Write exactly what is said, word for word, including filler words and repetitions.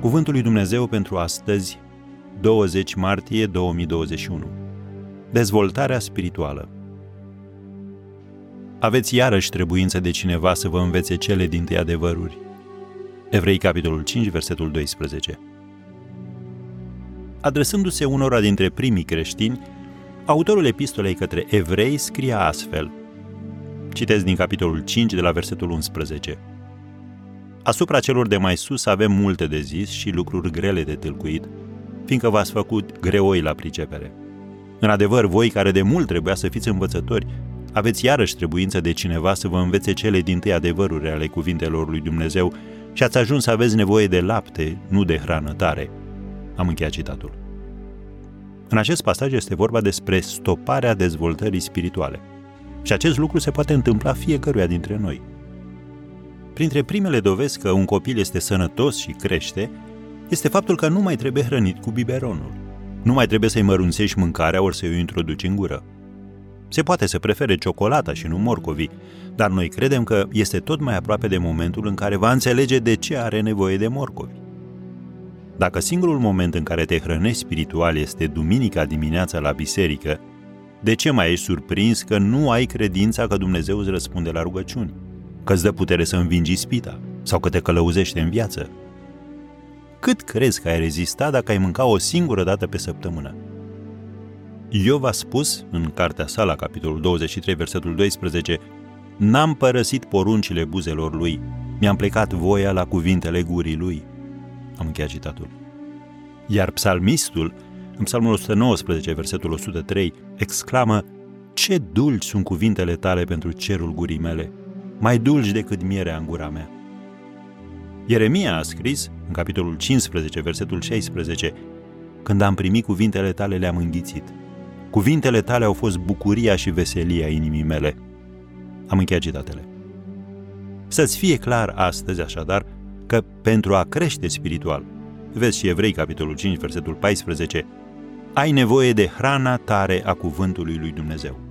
Cuvântul lui Dumnezeu pentru astăzi, douăzeci martie două mii douăzeci și unu. Dezvoltarea spirituală. Aveți iarăși trebuință de cineva să vă învețe cele dintâi adevăruri. Evrei, capitolul cinci, versetul doisprezece. Adresându-se unora dintre primii creștini, autorul epistolei către evrei scria astfel. Citesc din capitolul cinci, de la versetul unsprezece. Asupra celor de mai sus avem multe de zis și lucruri grele de tâlcuit, fiindcă v-ați făcut greoi la pricepere. În adevăr, voi care de mult trebuia să fiți învățători, aveți iarăși trebuință de cineva să vă învețe cele dintâi adevăruri ale cuvintelor lui Dumnezeu și ați ajuns să aveți nevoie de lapte, nu de hrană tare. Am încheiat citatul. În acest pasaj este vorba despre stoparea dezvoltării spirituale. Și acest lucru se poate întâmpla fiecăruia dintre noi. Printre primele dovezi că un copil este sănătos și crește, este faptul că nu mai trebuie hrănit cu biberonul. Nu mai trebuie să-i mărunțești mâncarea ori să-i o introduci în gură. Se poate să prefere ciocolata și nu morcovii, dar noi credem că este tot mai aproape de momentul în care va înțelege de ce are nevoie de morcovi. Dacă singurul moment în care te hrănești spiritual este duminica dimineața la biserică, de ce mai ești surprins că nu ai credința că Dumnezeu îți răspunde la rugăciuni, că îți dă putere să învingi ispita sau că te călăuzește în viață? Cât crezi că ai rezista dacă ai mânca o singură dată pe săptămână? Iov a spus, în cartea sa, la capitolul douăzeci și trei, versetul doisprezece, N-am părăsit poruncile buzelor lui, mi-am plecat voia la cuvintele gurii lui. Am încheiat citatul. Iar psalmistul, în psalmul o sută nouăsprezece, versetul o sută trei, exclamă, Ce dulci sunt cuvintele tale pentru cerul gurii mele, mai dulci decât mierea în gura mea. Ieremia a scris, în capitolul cincisprezece, versetul șaisprezece, Când am primit cuvintele tale, le-am înghițit. Cuvintele tale au fost bucuria și veselia inimii mele. Am încheiat citatele. Să-ți fie clar astăzi, așadar, că pentru a crește spiritual, vezi și Evrei, capitolul cinci, versetul paisprezece, ai nevoie de hrana tare a cuvântului lui Dumnezeu.